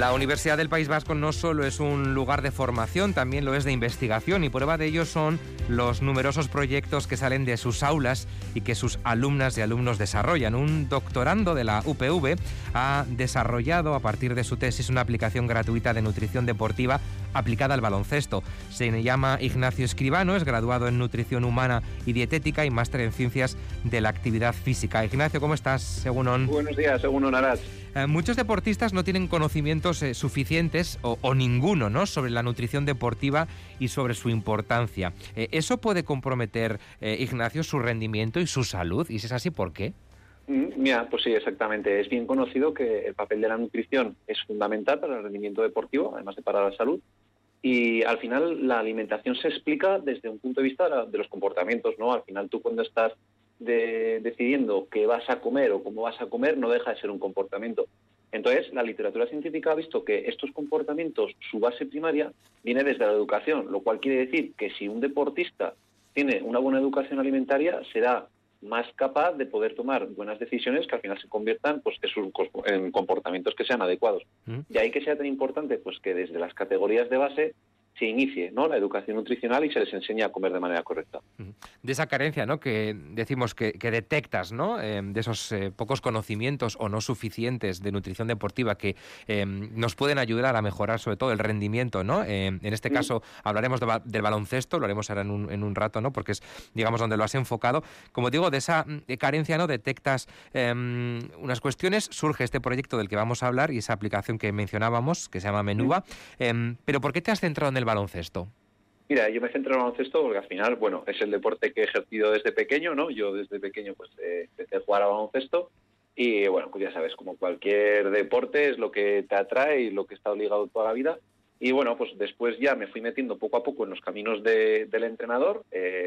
La Universidad del País Vasco no solo es un lugar de formación, también lo es de investigación, y prueba de ello son los numerosos proyectos que salen de sus aulas y que sus alumnas y alumnos desarrollan. Un doctorando de la UPV ha desarrollado a partir de su tesis una aplicación gratuita de nutrición deportiva aplicada al baloncesto. Se llama Ignacio Escribano, es graduado en nutrición humana y dietética y máster en ciencias de la actividad física. Ignacio, ¿cómo estás? Egunon. Buenos días, Egunon Arat. Muchos deportistas no tienen conocimientos suficientes o ninguno, ¿no?, sobre la nutrición deportiva y sobre su importancia. ¿Eso puede comprometer, Ignacio, su rendimiento y su salud? Y si es así, ¿por qué? Mira, pues sí, exactamente. Es bien conocido que el papel de la nutrición es fundamental para el rendimiento deportivo, además de para la salud. Y al final la alimentación se explica desde un punto de vista de los comportamientos, ¿no? Al final tú cuando estás decidiendo qué vas a comer o cómo vas a comer, no deja de ser un comportamiento. Entonces, la literatura científica ha visto que estos comportamientos, su base primaria, viene desde la educación, lo cual quiere decir que si un deportista tiene una buena educación alimentaria, será más capaz de poder tomar buenas decisiones que al final se conviertan pues, en comportamientos que sean adecuados. De ahí que sea tan importante pues que desde las categorías de base se inicie, ¿no?, la educación nutricional y se les enseñe a comer de manera correcta. De esa carencia, ¿no?, que decimos que detectas, ¿no?, de esos pocos conocimientos o no suficientes de nutrición deportiva que nos pueden ayudar a mejorar sobre todo el rendimiento, ¿no? En este caso hablaremos del baloncesto, lo haremos ahora en un rato, ¿no?, porque es, digamos, donde lo has enfocado. Como digo, de esa carencia, ¿no?, detectas unas cuestiones, surge este proyecto del que vamos a hablar y esa aplicación que mencionábamos, que se llama Menuva. Pero ¿por qué te has centrado en el baloncesto? Mira, yo me centro en el baloncesto porque al final, bueno, es el deporte que he ejercido desde pequeño, ¿no? Yo desde pequeño pues empecé a jugar a baloncesto y, bueno, pues ya sabes, como cualquier deporte es lo que te atrae y lo que está obligado toda la vida. Y, bueno, pues después ya me fui metiendo poco a poco en los caminos del entrenador.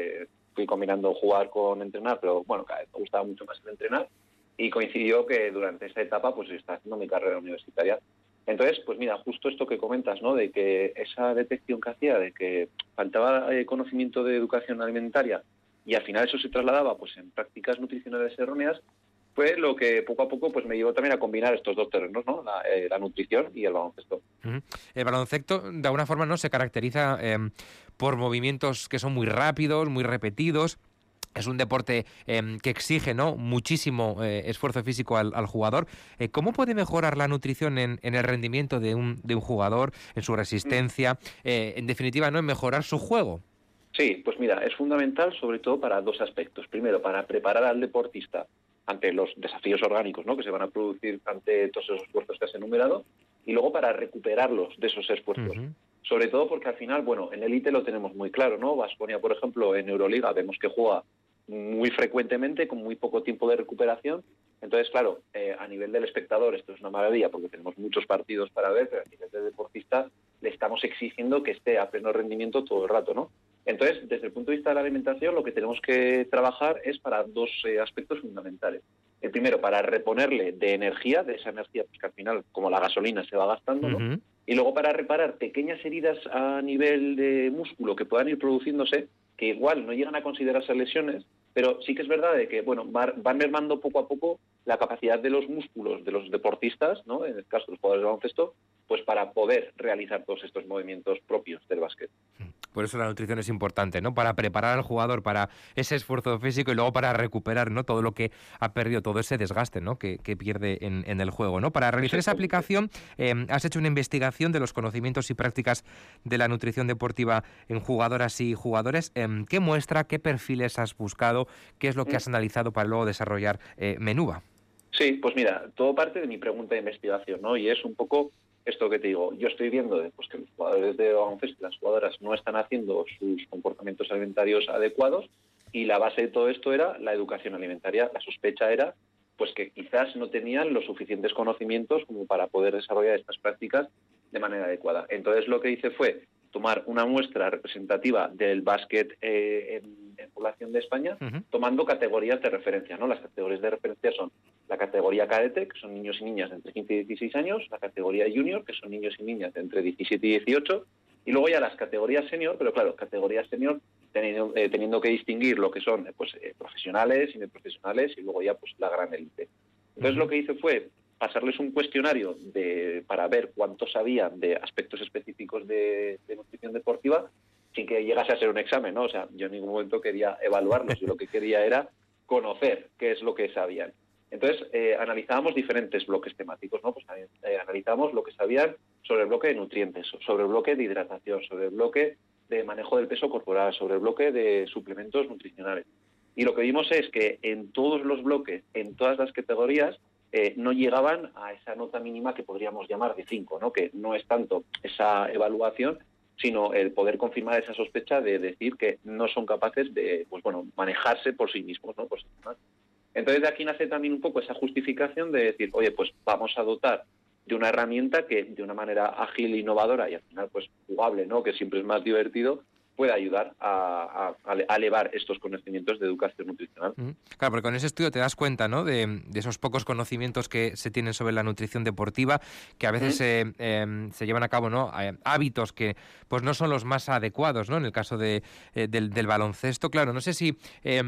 Fui combinando jugar con entrenar, pero, bueno, cada vez me gustaba mucho más el entrenar y coincidió que durante esta etapa pues estaba haciendo mi carrera universitaria. Entonces, pues mira, justo esto que comentas, ¿no?, de que esa detección que hacía, de que faltaba conocimiento de educación alimentaria y al final eso se trasladaba pues en prácticas nutricionales erróneas, fue lo que poco a poco pues me llevó también a combinar estos dos terrenos, ¿no?, la nutrición y el baloncesto. El baloncesto, de alguna forma, ¿no?, se caracteriza por movimientos que son muy rápidos, muy repetidos. Es un deporte que exige, ¿no?, muchísimo esfuerzo físico al jugador. ¿Cómo puede mejorar la nutrición en el rendimiento de un jugador, en su resistencia, en definitiva, ¿no?, en mejorar su juego? Sí, pues mira, es fundamental sobre todo para dos aspectos. Primero, para preparar al deportista ante los desafíos orgánicos, ¿no?, que se van a producir ante todos esos esfuerzos que has enumerado, y luego para recuperarlos de esos esfuerzos. Sobre todo porque al final, bueno, en élite lo tenemos muy claro, ¿no? Baskonia, por ejemplo, en Euroliga vemos que juega muy frecuentemente, con muy poco tiempo de recuperación. Entonces, claro, a nivel del espectador esto es una maravilla porque tenemos muchos partidos para ver, pero a nivel del deportista le estamos exigiendo que esté a pleno rendimiento todo el rato, ¿no? Entonces, desde el punto de vista de la alimentación, lo que tenemos que trabajar es para dos aspectos fundamentales. El primero, para reponerle de energía, de esa energía pues, que al final, como la gasolina, se va gastando, ¿no? Y luego para reparar pequeñas heridas a nivel de músculo que puedan ir produciéndose, que igual no llegan a considerarse lesiones, pero sí que es verdad de que, bueno, van mermando poco a poco la capacidad de los músculos de los deportistas, ¿no?, en el caso de los jugadores de baloncesto, pues para poder realizar todos estos movimientos propios del básquet. Por eso la nutrición es importante, ¿no?, para preparar al jugador para ese esfuerzo físico y luego para recuperar, ¿no?, todo lo que ha perdido, todo ese desgaste, ¿no?, que pierde en el juego, ¿no? Para realizar esa aplicación has hecho una investigación de los conocimientos y prácticas de la nutrición deportiva en jugadoras y jugadores. ¿Qué muestra, qué perfiles has buscado, qué es lo que has analizado para luego desarrollar Menuva? Sí, pues mira, todo parte de mi pregunta de investigación, ¿no? Y es un poco esto que te digo. Yo estoy viendo pues, que los jugadores de baloncesto, las jugadoras, no están haciendo sus comportamientos alimentarios adecuados y la base de todo esto era la educación alimentaria. La sospecha era pues que quizás no tenían los suficientes conocimientos como para poder desarrollar estas prácticas de manera adecuada. Entonces lo que hice fue tomar una muestra representativa del básquet en población de España, tomando categorías de referencia, ¿no? Las categorías de referencia son la categoría cadete, que son niños y niñas de entre 15 y 16 años, la categoría junior, que son niños y niñas de entre 17 y 18, y luego ya las categorías senior, pero claro, categorías senior teniendo que distinguir lo que son profesionales, semiprofesionales y luego ya pues la gran élite. Entonces lo que hice fue pasarles un cuestionario para ver cuánto sabían de aspectos específicos de nutrición deportiva sin que llegase a ser un examen, ¿no? O sea, yo en ningún momento quería evaluarlos, yo lo que quería era conocer qué es lo que sabían. Entonces, analizábamos diferentes bloques temáticos, ¿no? Pues analizábamos lo que sabían sobre el bloque de nutrientes, sobre el bloque de hidratación, sobre el bloque de manejo del peso corporal, sobre el bloque de suplementos nutricionales. Y lo que vimos es que en todos los bloques, en todas las categorías, no llegaban a esa nota mínima que podríamos llamar de 5, ¿no? Que no es tanto esa evaluación, sino el poder confirmar esa sospecha de decir que no son capaces de, pues bueno, manejarse por sí mismos, ¿no? Por sí mismas. Entonces de aquí nace también un poco esa justificación de decir, oye, pues vamos a dotar de una herramienta que de una manera ágil e innovadora y al final pues jugable, ¿no? Que siempre es más divertido, puede ayudar a elevar estos conocimientos de educación nutricional. Claro, porque con ese estudio te das cuenta, ¿no? De esos pocos conocimientos que se tienen sobre la nutrición deportiva, que a veces se llevan a cabo, ¿no? Hábitos que pues no son los más adecuados, ¿no? En el caso del baloncesto, claro, no sé si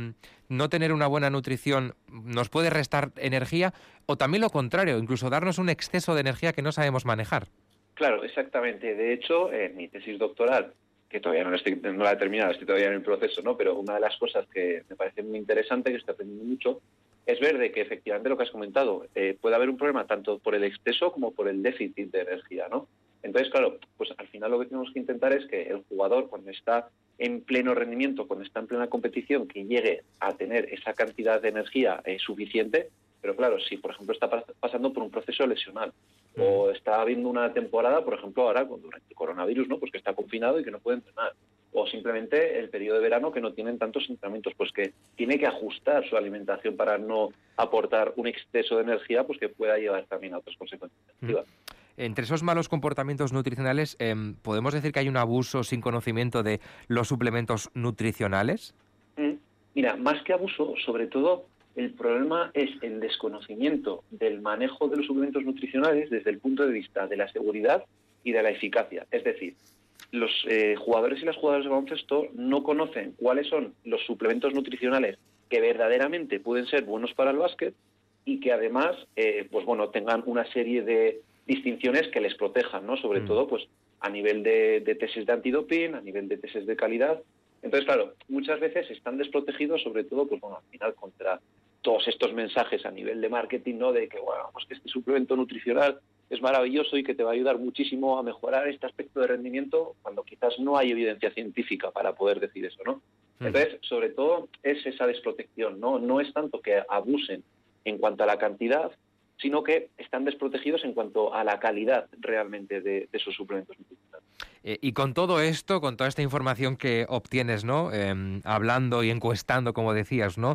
no tener una buena nutrición nos puede restar energía o también lo contrario, incluso darnos un exceso de energía que no sabemos manejar. Claro, exactamente. De hecho, en mi tesis doctoral, que todavía no la he terminado, estoy todavía en el proceso, ¿no? Pero una de las cosas que me parece muy interesante, que estoy aprendiendo mucho, es ver de que efectivamente lo que has comentado, puede haber un problema tanto por el exceso como por el déficit de energía, ¿no? Entonces, claro, pues al final lo que tenemos que intentar es que el jugador, cuando está en pleno rendimiento, cuando está en plena competición, que llegue a tener esa cantidad de energía suficiente. Pero claro, si por ejemplo está pasando por un proceso lesional o está habiendo una temporada, por ejemplo ahora durante el coronavirus, ¿no? Pues que está confinado y que no puede entrenar, o simplemente el periodo de verano que no tienen tantos entrenamientos, pues que tiene que ajustar su alimentación para no aportar un exceso de energía, pues que pueda llevar también a otras consecuencias negativas. Entre esos malos comportamientos nutricionales, ¿podemos decir que hay un abuso sin conocimiento de los suplementos nutricionales? Mira, más que abuso, sobre todo el problema es el desconocimiento del manejo de los suplementos nutricionales desde el punto de vista de la seguridad y de la eficacia. Es decir, los jugadores y las jugadoras de baloncesto no conocen cuáles son los suplementos nutricionales que verdaderamente pueden ser buenos para el básquet y que además pues bueno, tengan una serie de distinciones que les protejan, ¿no? Sobre todo pues a nivel de tesis de antidoping, a nivel de tesis de calidad. Entonces, claro, muchas veces están desprotegidos, sobre todo, pues bueno, al final contra todos estos mensajes a nivel de marketing, ¿no? De que, bueno, pues que este suplemento nutricional es maravilloso y que te va a ayudar muchísimo a mejorar este aspecto de rendimiento, cuando quizás no hay evidencia científica para poder decir eso, ¿no? Entonces, sobre todo, es esa desprotección, ¿no? No es tanto que abusen en cuanto a la cantidad, sino que están desprotegidos en cuanto a la calidad realmente de esos suplementos nutricionales. Y con todo esto, con toda esta información que obtienes, ¿no? Hablando y encuestando, como decías, ¿no?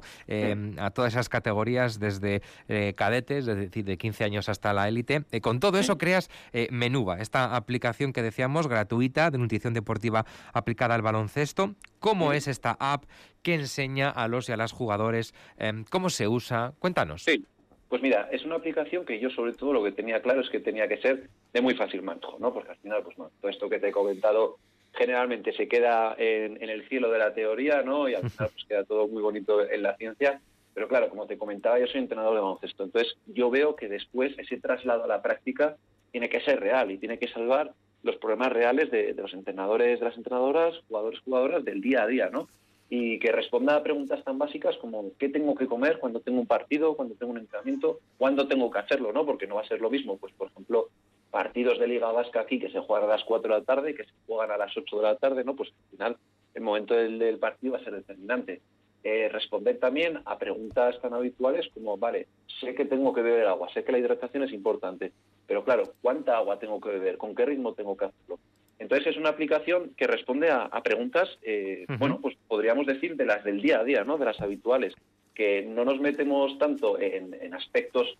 A todas esas categorías, desde cadetes, es decir, de 15 años hasta la élite. Con todo eso creas Menuva, esta aplicación que decíamos, gratuita, de nutrición deportiva aplicada al baloncesto. ¿Cómo es esta app? ¿Qué enseña a los y a las jugadores? ¿Cómo se usa? Cuéntanos. Sí. Pues mira, es una aplicación que yo sobre todo lo que tenía claro es que tenía que ser de muy fácil manejo, ¿no? Porque al final, pues bueno, todo esto que te he comentado generalmente se queda en el cielo de la teoría, ¿no? Y al final pues queda todo muy bonito en la ciencia. Pero claro, como te comentaba, yo soy entrenador de baloncesto. Entonces yo veo que después ese traslado a la práctica tiene que ser real y tiene que salvar los problemas reales de los entrenadores, de las entrenadoras, jugadores, jugadoras del día a día, ¿no? Y que responda a preguntas tan básicas como ¿qué tengo que comer cuando tengo un partido, cuando tengo un entrenamiento, cuándo tengo que hacerlo, ¿no? Porque no va a ser lo mismo, pues por ejemplo, partidos de Liga Vasca aquí que se juegan a las 4 de la tarde, que se juegan a las 8 de la tarde, ¿no? Pues al final el momento del partido va a ser determinante. Responder también a preguntas tan habituales como, vale, sé que tengo que beber agua, sé que la hidratación es importante, pero claro, ¿cuánta agua tengo que beber? ¿Con qué ritmo tengo que hacerlo? Entonces es una aplicación que responde a preguntas, bueno, pues podríamos decir de las del día a día, ¿no? De las habituales, que no nos metemos tanto en aspectos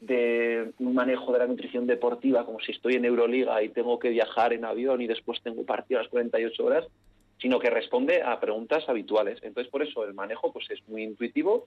de un manejo de la nutrición deportiva como si estoy en Euroliga y tengo que viajar en avión y después tengo partido a las 48 horas, sino que responde a preguntas habituales. Entonces por eso el manejo pues es muy intuitivo,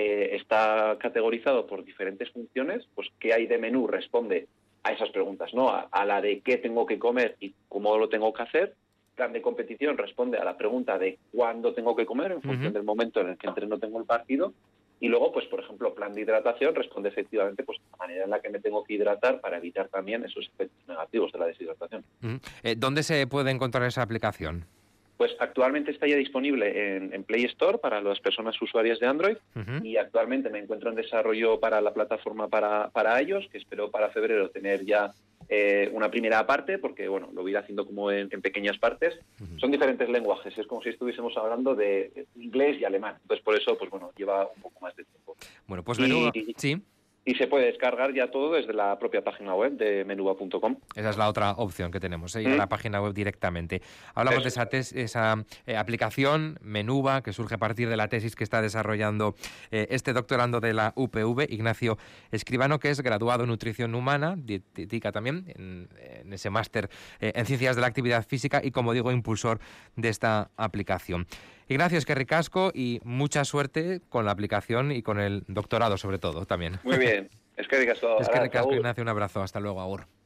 está categorizado por diferentes funciones, pues qué hay de menú responde a esas preguntas, ¿no? A la de qué tengo que comer y cómo lo tengo que hacer. Plan de competición responde a la pregunta de cuándo tengo que comer en función del momento en el que entreno tengo el partido. Y luego, pues por ejemplo, plan de hidratación responde efectivamente pues la manera en la que me tengo que hidratar para evitar también esos efectos negativos de la deshidratación. ¿Dónde se puede encontrar esa aplicación? Pues actualmente está ya disponible en Play Store para las personas usuarias de Android y actualmente me encuentro en desarrollo para la plataforma para iOS, que espero para febrero tener ya una primera parte, porque bueno, lo voy a ir haciendo como en pequeñas partes. Son diferentes lenguajes, es como si estuviésemos hablando de inglés y alemán. Entonces por eso, pues bueno, lleva un poco más de tiempo. Bueno, pues Menuba, sí. Y se puede descargar ya todo desde la propia página web de menuba.com. Esa es la otra opción que tenemos, ir a la página web directamente. Hablamos de esa aplicación Menuba, que surge a partir de la tesis que está desarrollando este doctorando de la UPV, Ignacio Escribano, que es graduado en nutrición humana, dietética también, en ese máster en ciencias de la actividad física y, como digo, impulsor de esta aplicación. Ignacio, es que ricasco y mucha suerte con la aplicación y con el doctorado, sobre todo, también. Muy bien. Es que ricasco, Ignacio, un abrazo. Hasta luego, agur.